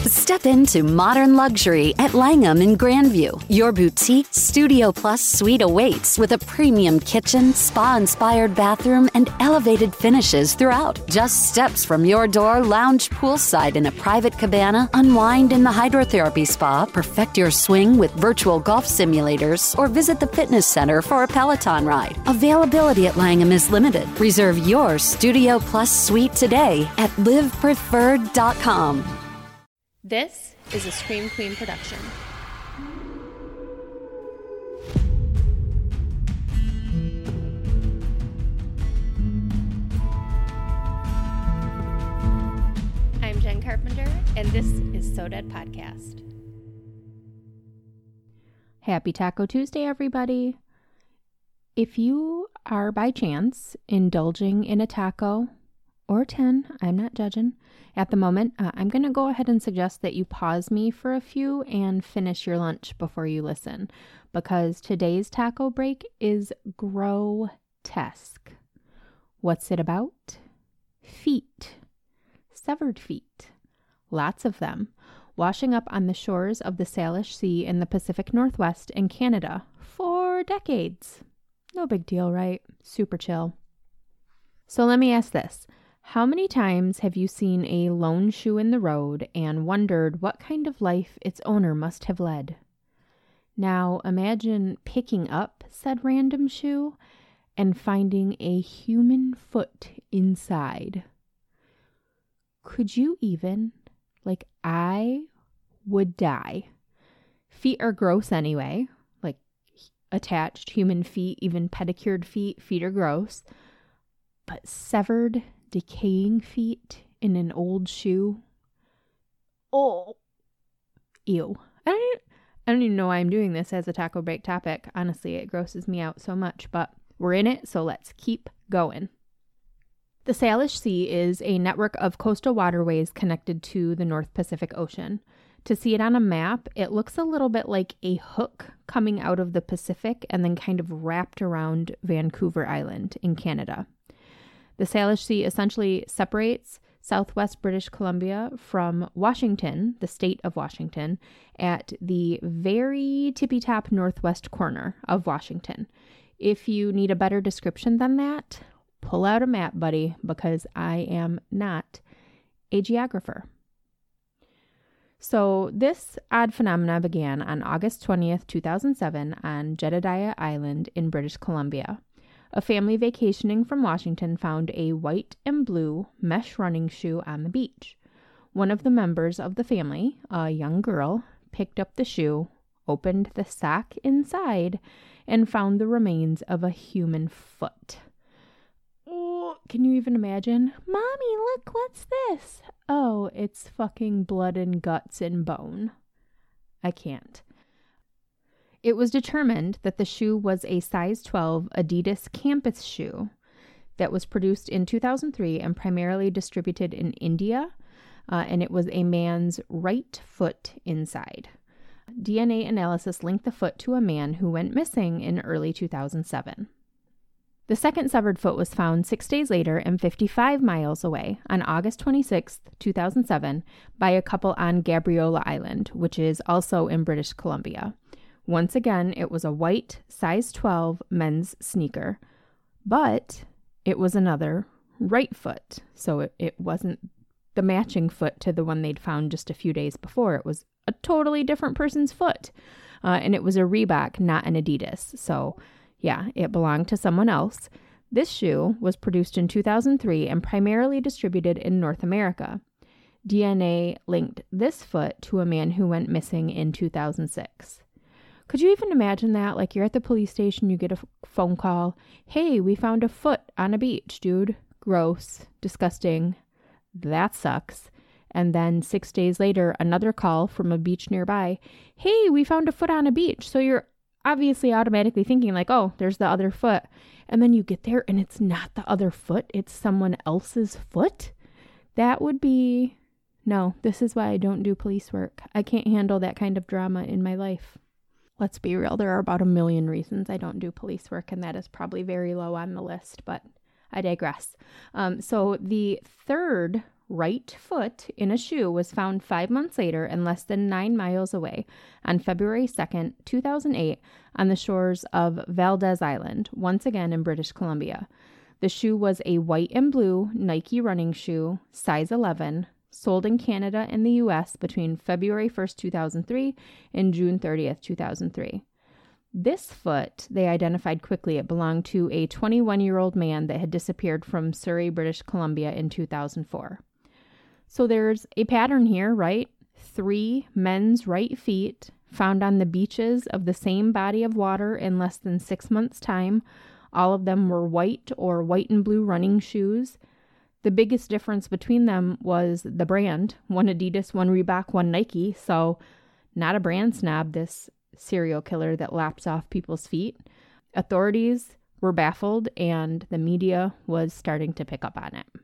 Step into modern luxury at Langham in Grandview. Your boutique Studio Plus suite awaits with a premium kitchen, spa-inspired bathroom, and elevated finishes throughout. Just steps from your door, lounge poolside in a private cabana, unwind in the hydrotherapy spa, perfect your swing with virtual golf simulators, or visit the fitness center for a Peloton ride. Availability at Langham is limited. Reserve your Studio Plus suite today at livepreferred.com. This is a Scream Queen production. I'm Jen Carpenter, and this is So Dead Podcast. Happy Taco Tuesday, everybody. If you are by chance indulging in a taco or 10, I'm not judging, at the moment, I'm going to go ahead and suggest that you pause me for a few and finish your lunch before you listen, because today's taco break is grotesque. What's it about? Feet. Severed feet. Lots of them. Washing up on the shores of the Salish Sea in the Pacific Northwest and Canada for decades. No big deal, right? Super chill. So let me ask this. How many times have you seen a lone shoe in the road and wondered what kind of life its owner must have led? Now imagine picking up said random shoe and finding a human foot inside. Could you even? I would die. Feet are gross anyway, like attached human feet, even pedicured feet are gross. But severed, decaying feet in an old shoe? Oh, ew. I don't even know why I'm doing this as a taco break topic. Honestly, it grosses me out so much, but we're in it, so let's keep going. The Salish Sea is a network of coastal waterways connected to the North Pacific Ocean. To see it on a map, it looks a little bit like a hook coming out of the Pacific and then kind of wrapped around Vancouver Island in Canada. The Salish Sea essentially separates southwest British Columbia from Washington, the state of Washington, at the very tippy-top northwest corner of Washington. If you need a better description than that, pull out a map, buddy, because I am not a geographer. So this odd phenomena began on August 20th, 2007 on Jedediah Island in British Columbia. A family vacationing from Washington found a white and blue mesh running shoe on the beach. One of the members of the family, a young girl, picked up the shoe, opened the sock inside, and found the remains of a human foot. Oh, can you even imagine? Mommy, look, what's this? Oh, it's fucking blood and guts and bone. I can't. It was determined that the shoe was a size 12 Adidas campus shoe that was produced in 2003 and primarily distributed in India, and it was a man's right foot inside. DNA analysis linked the foot to a man who went missing in early 2007. The second severed foot was found 6 days later and 55 miles away on August 26, 2007, by a couple on Gabriola Island, which is also in British Columbia. Once again, it was a white, size 12 men's sneaker, but it was another right foot, so it wasn't the matching foot to the one they'd found just a few days before. It was a totally different person's foot, and it was a Reebok, not an Adidas, so yeah, it belonged to someone else. This shoe was produced in 2003 and primarily distributed in North America. DNA linked this foot to a man who went missing in 2006. Could you even imagine that? Like, you're at the police station, you get a phone call. Hey, we found a foot on a beach, dude. Gross. Disgusting. That sucks. And then 6 days later, another call from a beach nearby. Hey, we found a foot on a beach. So you're obviously automatically thinking like, oh, there's the other foot. And then you get there and it's not the other foot. It's someone else's foot. That would be... No, this is why I don't do police work. I can't handle that kind of drama in my life. Let's be real, there are about 1 million reasons I don't do police work, and that is probably very low on the list, but I digress. So the third right foot in a shoe was found 5 months later and less than 9 miles away on February 2nd, 2008, on the shores of Valdez Island, once again in British Columbia. The shoe was a white and blue Nike running shoe, size 11, sold in Canada and the U.S. between February 1st, 2003 and June 30th, 2003. This foot, they identified quickly. It belonged to a 21-year-old man that had disappeared from Surrey, British Columbia in 2004. So there's a pattern here, right? 3 men's right feet found on the beaches of the same body of water in less than 6 months' time. All of them were white or white and blue running shoes. The biggest difference between them was the brand. One Adidas, one Reebok, one Nike. So not a brand snob, this serial killer that laps off people's feet. Authorities were baffled and the media was starting to pick up on it.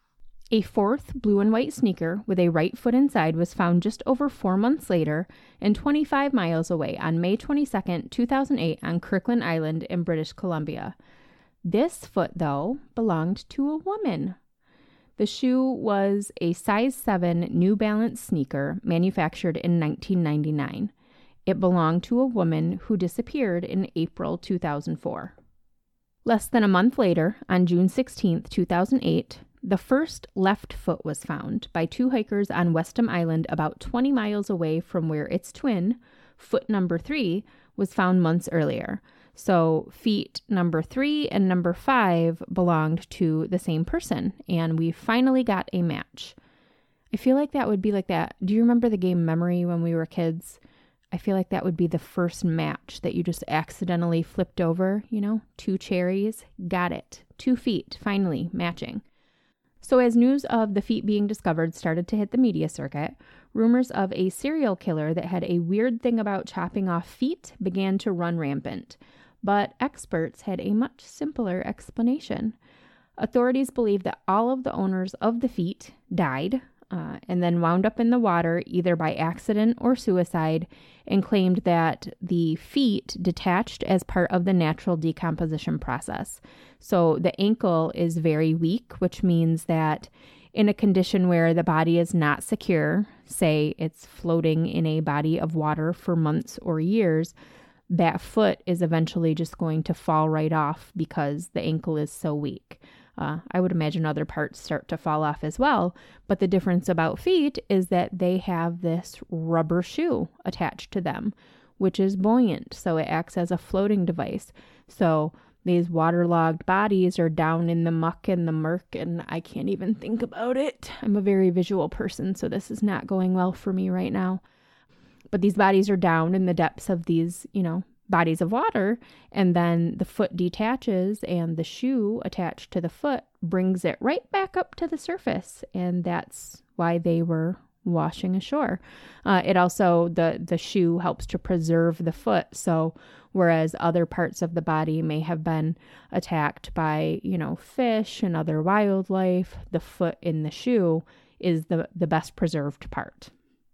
A 4th blue and white sneaker with a right foot inside was found just over 4 months later and 25 miles away on May 22nd, 2008 on Kirkland Island in British Columbia. This foot, though, belonged to a woman. The shoe was a size 7 New Balance sneaker manufactured in 1999. It belonged to a woman who disappeared in April 2004. Less than a month later, on June 16, 2008, the first left foot was found by 2 hikers on Westham Island about 20 miles away from where its twin, foot number 3, was found months earlier. So feet number 3 and number 5 belonged to the same person, and we finally got a match. I feel like that would be like that. Do you remember the game Memory when we were kids? I feel like that would be the first match that you just accidentally flipped over, 2 cherries. Got it. 2 feet, finally matching. So as news of the feet being discovered started to hit the media circuit, rumors of a serial killer that had a weird thing about chopping off feet began to run rampant. But experts had a much simpler explanation. Authorities believe that all of the owners of the feet died, and then wound up in the water either by accident or suicide, and claimed that the feet detached as part of the natural decomposition process. So the ankle is very weak, which means that in a condition where the body is not secure, say it's floating in a body of water for months or years, that foot is eventually just going to fall right off because the ankle is so weak. I would imagine other parts start to fall off as well. But the difference about feet is that they have this rubber shoe attached to them, which is buoyant. So it acts as a floating device. So these waterlogged bodies are down in the muck and the murk, and I can't even think about it. I'm a very visual person, so this is not going well for me right now. But these bodies are down in the depths of these, bodies of water, and then the foot detaches and the shoe attached to the foot brings it right back up to the surface, and that's why they were washing ashore. It also, the shoe helps to preserve the foot, so whereas other parts of the body may have been attacked by, fish and other wildlife, the foot in the shoe is the best preserved part.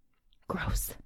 Gross.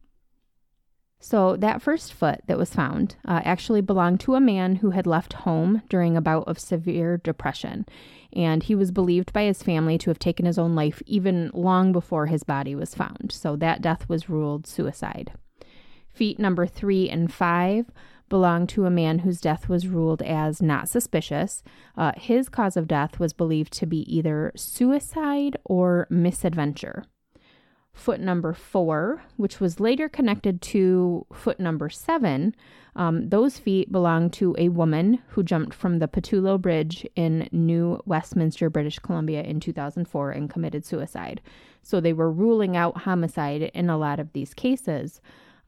So that first foot that was found actually belonged to a man who had left home during a bout of severe depression, and he was believed by his family to have taken his own life even long before his body was found. So that death was ruled suicide. Feet number 3 and 5 belonged to a man whose death was ruled as not suspicious. His cause of death was believed to be either suicide or misadventure. Foot number 4, which was later connected to foot number 7, those feet belonged to a woman who jumped from the Pattullo Bridge in New Westminster, British Columbia in 2004 and committed suicide. So they were ruling out homicide in a lot of these cases,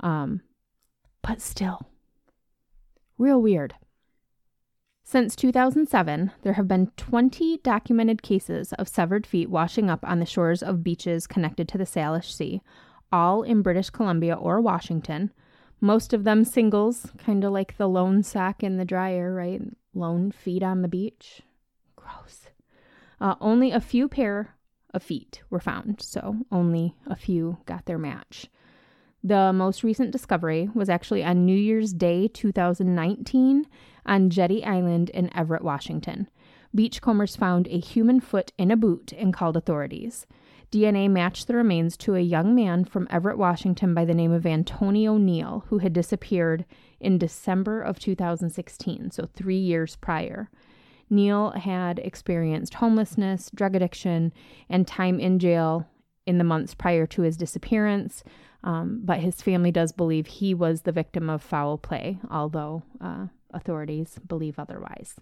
but still, real weird. Since 2007, there have been 20 documented cases of severed feet washing up on the shores of beaches connected to the Salish Sea, all in British Columbia or Washington. Most of them singles, kind of like the lone sock in the dryer, right? Lone feet on the beach. Gross. Only a few pair of feet were found, so only a few got their match. The most recent discovery was actually on New Year's Day 2019 on Jetty Island in Everett, Washington. Beachcombers found a human foot in a boot and called authorities. DNA matched the remains to a young man from Everett, Washington by the name of Antonio Neal, who had disappeared in December of 2016, so 3 years prior. Neal had experienced homelessness, drug addiction, and time in jail in the months prior to his disappearance, but his family does believe he was the victim of foul play, although authorities believe otherwise.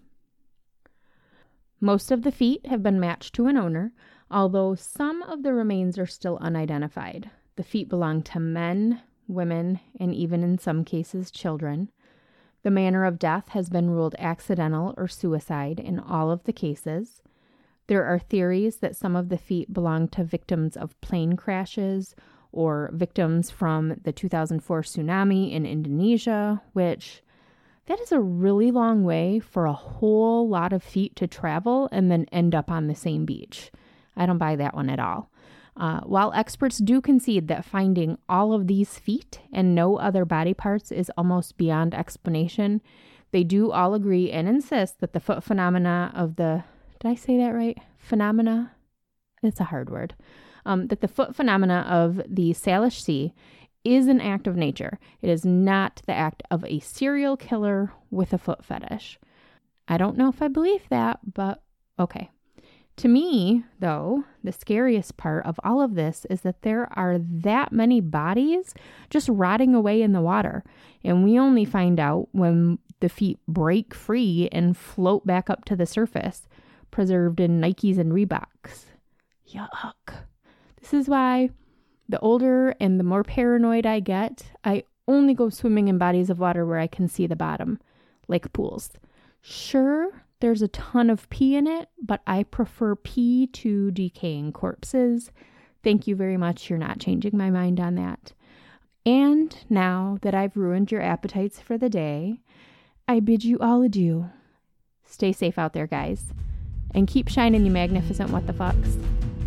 Most of the feet have been matched to an owner, although some of the remains are still unidentified. The feet belong to men, women, and even in some cases, children. The manner of death has been ruled accidental or suicide in all of the cases. There are theories that some of the feet belong to victims of plane crashes or victims from the 2004 tsunami in Indonesia, which that is a really long way for a whole lot of feet to travel and then end up on the same beach. I don't buy that one at all. While experts do concede that finding all of these feet and no other body parts is almost beyond explanation, they do all agree and insist that the foot phenomena of the... Did I say that right? Phenomena? It's a hard word. That the foot phenomena of the Salish Sea is an act of nature. It is not the act of a serial killer with a foot fetish. I don't know if I believe that, but okay. To me, though, the scariest part of all of this is that there are that many bodies just rotting away in the water, and we only find out when the feet break free and float back up to the surface, preserved in Nikes and Reeboks. Yuck. This is why the older and the more paranoid I get, I only go swimming in bodies of water where I can see the bottom, like pools. Sure, there's a ton of pee in it, but I prefer pee to decaying corpses. Thank you very much. You're not changing my mind on that. And now that I've ruined your appetites for the day, I bid you all adieu. Stay safe out there, guys. And keep shining, you magnificent what the fucks.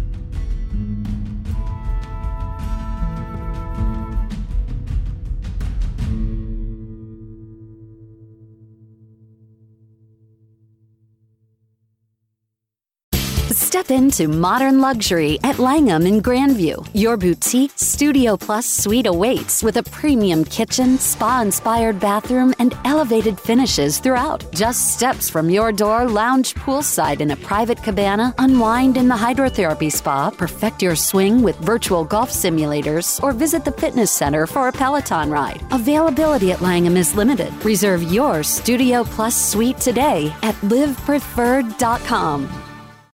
Step into modern luxury at Langham in Grandview. Your boutique Studio Plus suite awaits with a premium kitchen, spa-inspired bathroom, and elevated finishes throughout. Just steps from your door, lounge poolside in a private cabana, unwind in the hydrotherapy spa, perfect your swing with virtual golf simulators, or visit the fitness center for a Peloton ride. Availability at Langham is limited. Reserve your Studio Plus suite today at livepreferred.com.